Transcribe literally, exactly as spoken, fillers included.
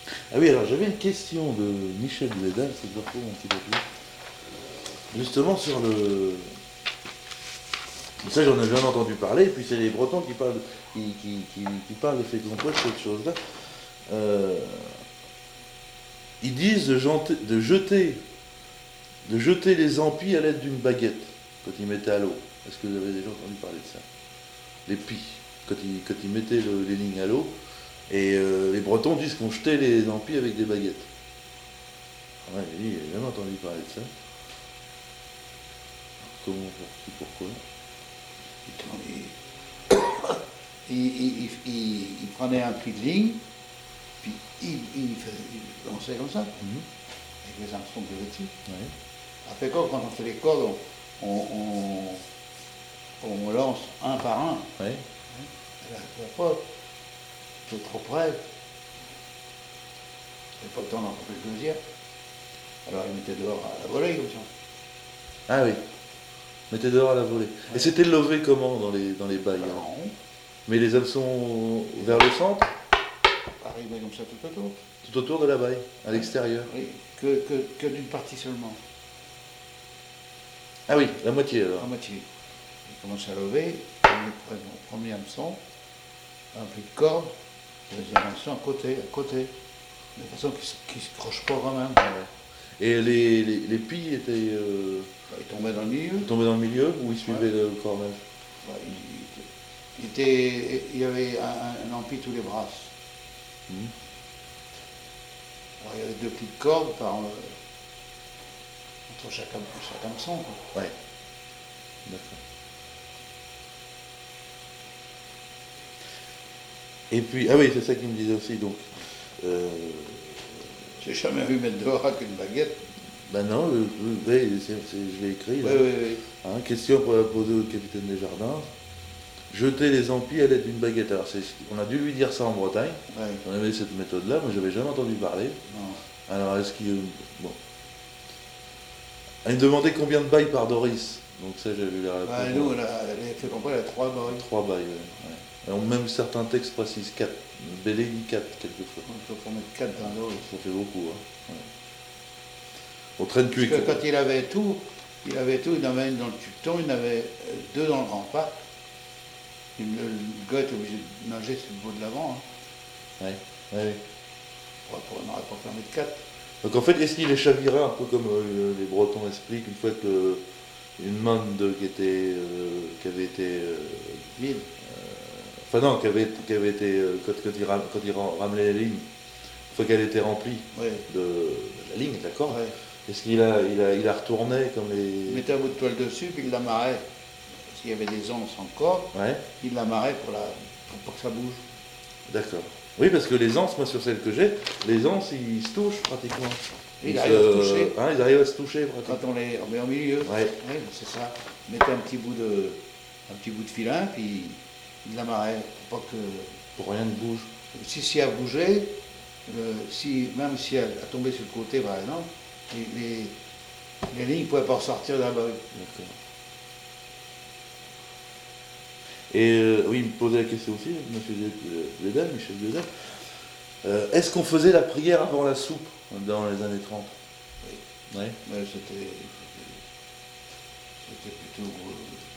Ah oui, alors j'avais une question de Michel Blédal, c'est de retrouver mon petit papier. Justement sur le. Ça, j'en ai jamais entendu parler, et puis c'est les Bretons qui parlent, qui, qui, qui, qui parlent d'effet compost, cette chose-là. Euh, ils disent de, janter- de jeter de jeter les ampis à l'aide d'une baguette, quand ils mettaient à l'eau. Est-ce que vous avez déjà entendu parler de ça? Les pis, quand ils, quand ils mettaient le- les lignes à l'eau, et euh, les Bretons disent qu'on jetait les ampis avec des baguettes. Ouais, j'ai dit, j'ai jamais entendu parler de ça. Comment, pour- pourquoi? Il, il, il, il, il prenait un pli de ligne, puis il, il, faisait, il lançait comme ça, Mhm. avec les hameçons qui étaient dessus. Ouais. Après quoi, quand on fait les cordes, on, on, on, on lance un par un. Ouais. La, la pote, c'est trop près. Il n'y a pas le temps d'en couper le deuxième. Alors il mettait dehors à la volée comme ça. Ah oui. Mettez dehors à la volée. Ouais. Et c'était levé comment dans les, dans les bails hein? Non. Mais les hameçons vers le centre? Arriver comme ça tout autour. Tout autour de la baille, à l'extérieur? Oui, que, que, que d'une partie seulement. Ah oui, la moitié alors. La moitié. Il commence à lever, le premier hameçon, un pli de corde, le deuxième hameçon à côté, à côté. De façon qu'il ne se croche pas quand même. Et les, les, les pis étaient. Euh, il tombait dans le milieu. Ils tombaient dans le milieu ou ils suivaient ouais. le cornage? Ouais, il, il, était, il y avait un, un amphi tous les brasses. Mmh. Alors, il y avait deux plis de corde par, euh, entre chaque, chaque hameçon. Quoi. Ouais. D'accord. Et puis, ah oui, c'est ça qu'il me disait aussi, donc. Euh, J'ai jamais vu mettre dehors avec une baguette. Ben non, le, le, le, c'est, c'est, je l'ai écrit. Oui, oui, oui. Hein, question pour la poser au capitaine Desjardins. Jeter les ampis à l'aide d'une baguette. Alors, c'est, on a dû lui dire ça en Bretagne. Oui. On avait cette méthode-là, moi, j'avais jamais entendu parler. Non. Alors, est-ce qu'il. Bon. Elle me demandait combien de bails par Doris. Donc, ça, j'avais la réponse. Bah, nous, elle a, elle a fait comprendre, elle a trois bails. Trois bails, oui. Ouais. Même certains textes précisent quatre. Bélé dit quatre, quelquefois. Il faut mettre quatre dans l'eau. Ça fait beaucoup, hein. Ouais. On traîne plus. Parce que quand il avait tout, il avait tout, il en avait une dans le tuton, il en avait deux dans le grand parc. Le, le gars était obligé de nager sur le bout de l'avant. Hein. Oui, oui. On n'aurait pas fermé de quatre. Donc en fait, est-ce qu'il est chaviré un peu comme euh, les Bretons expliquent, une fois que euh, une mande qui était euh, qui avait été euh, vide. Euh, enfin non, qui avait, qui avait été euh, quand, quand, il ram, quand il ramenait les lignes, une fois qu'elle était remplie oui. de, de la ligne, d'accord. Oui. Est-ce qu'il a, il a, il a retourné comme les. Il mettait un bout de toile dessus, puis il l'amarrait. Parce qu'il y avait des anses encore, ouais. Il l'amarrait pour, la, pour, pour que ça bouge. D'accord. Oui, parce que les anses, moi sur celles que j'ai, les anses ils se touchent pratiquement. Ils, ils, arrivent se, à se toucher. Hein, ils arrivent à se toucher pratiquement. Quand on les met au milieu. Ouais. Oui, c'est ça. Il mettait un petit bout de, un petit bout de filin, puis il l'amarrait pour pas que. Pour rien ne bouge. Si, si elle bougeait, euh, si, même si elle a tombé sur le côté par exemple, les, les, les lignes ne pouvaient pas ressortir de la bague. D'accord. Et euh, oui, il me posait la question aussi, M. Blédal, Michel Blédal. Euh, est-ce qu'on faisait la prière avant la soupe dans les années trente? Oui. Ouais. Mais c'était, c'était plutôt. Euh,